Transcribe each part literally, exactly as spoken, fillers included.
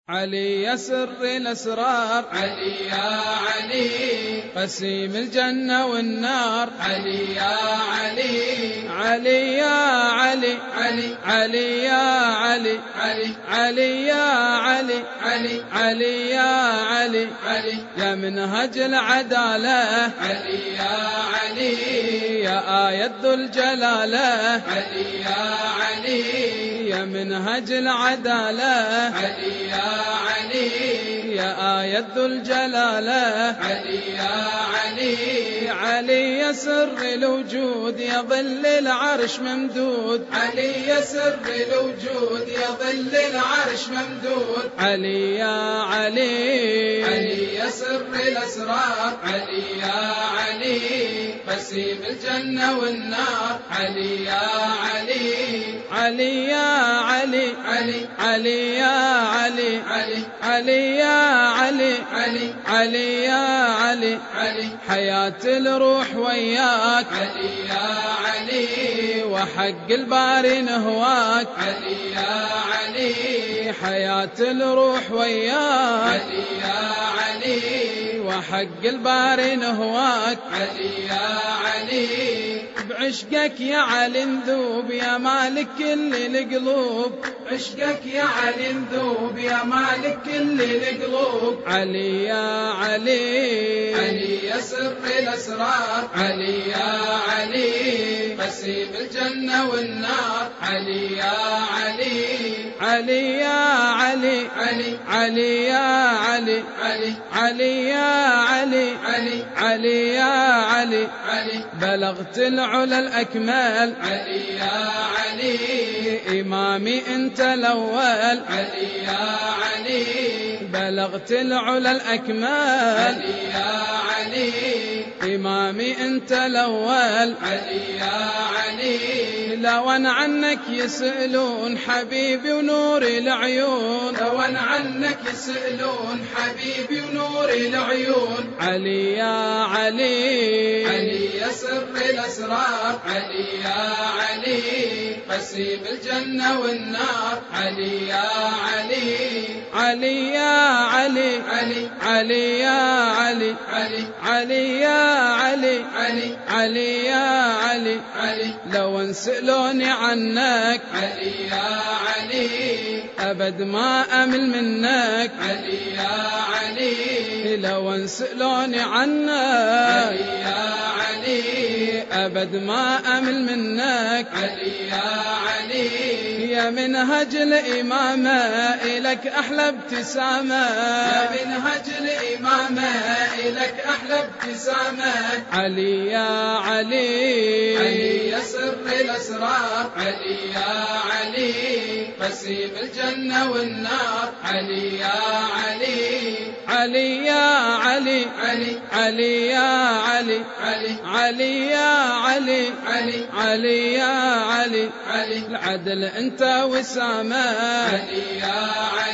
علي يا سر الأسرار، علي يا علي قسيم الجنة والنار، علي يا علي علي يا علي علي علي يا علي علي علي يا علي علي علي يا علي علي يا منهج العدالة، علي يا علي يا آية ذو الجلالة، علي يا علي يا منهج العدالة، علي يا علي يا آية ذو الجلالة، علي يا علي علي يا سر الوجود يا ظل العرش ممدود، علي يا سر الوجود يا ظل العرش ممدود، علي يا علي علي يا سر الأسرار، علي يا علي قسيم الجنة والنار، علي يا علي علي يا علي علي علي يا علي علي علي يا علي علي علي يا علي علي حياة الروح وياك، علي يا علي وحق الباري نهواك، علي يا علي حياة الروح وياك، علي يا علي وحق الباري نهواك، علي يا علي بعشقك يا علي نذوب يا مالك كل القلوب، عشقك يا علي نذوب يا مالك كل القلوب، علي يا علي علي يا سر الأسرار، علي يا علي قسيم الجنة والنار، علي يا علي علي يا علي علي علي يا علي علي علي يا علي علي علي يا علي علي بلغت العلا الأكمال، علي يا علي إمامي أنت الأول، علي يا علي بلغت العلا الأكمال، علي يا علي إمامي أنت الأول، علي يا علي لو أن عنك يسألون حبيبي ونور العيون، لو أن عنك يسألون حبيبي ونور العيون، علي يا علي علي يا سر الأسرار، علي يا علي قسيم الجنة والنار، علي يا علي علي يا علي علي علي يا علي علي علي يا علي علي علي يا علي علي لو انسألوني عنك علي يا علي أبد ما أمل منك، علي يا علي لو انسألوني عنك علي يا علي أبد ما أمل منك، علي يا علي يا منهج الإمامة إلك أحلى ابتسامة، يا منهج الإمامة إلك أحلى ابتسامة، علي يا علي علي يا سر الأسرار، علي يا علي قسيم الجنة والنار، علي يا علي علي يا علي علي علي يا علي علي علي يا علي علي علي يا علي علي العدل أنت وسامة، علي يا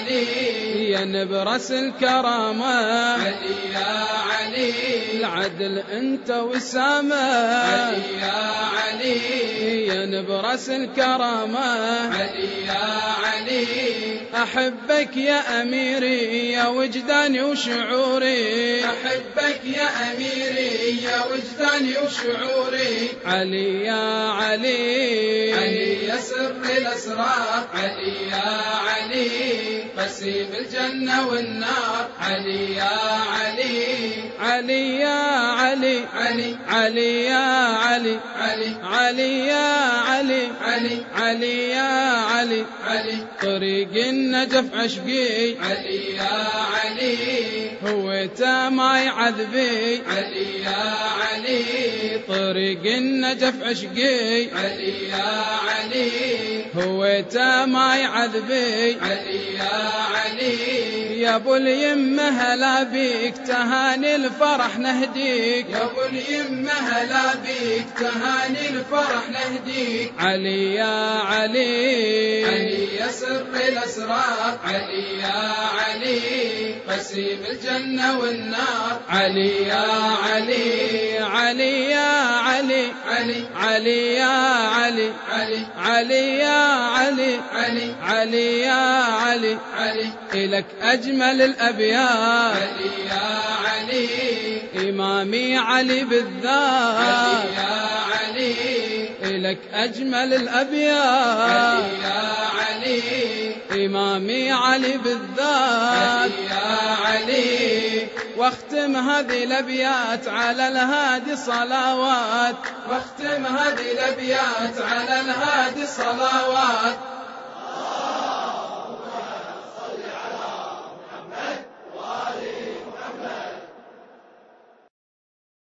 علي يا نبرس الكرامة، علي يا علي العدل أنت وسامة، علي يا علي يا نبرس الكرامة، علي يا علي أحبك يا أميري يا وجداني وشعوري، أحبك يا أميري يا وجداني وشعوري، علي يا علي علي يا سر الأسرار، علي يا علي قسيم الجنة والنار، علي يا علي علي يا علي علي علي يا علي علي علي يا علي علي علي يا علي علي طريق النجف عشقي، علي يا علي هو تاماي عذبي، علي يا علي طريق النجف عشقي، علي يا علي هو تاماي عذبي، علي يا علي يا ابو اليمه هلا بيك تهاني الفرح نهديك، يا ابو اليمه هلا بيك تهاني الفرح نهديك، علي يا علي علي يا سر الأسرار، علي يا علي قسيم الجنة والنار. علي يا علي علي يا علي علي علي يا علي علي علي يا علي علي علي يا علي علي إلك أجمل الأبيات علي يا علي إمامي علي بالذات علي يا علي إلك أجمل الأبيات علي يا علي إمامي علي بالذات علي يا علي واختم هذه الأبيات على الهادي صلوات واختم هذه الأبيات على الهادي صلوات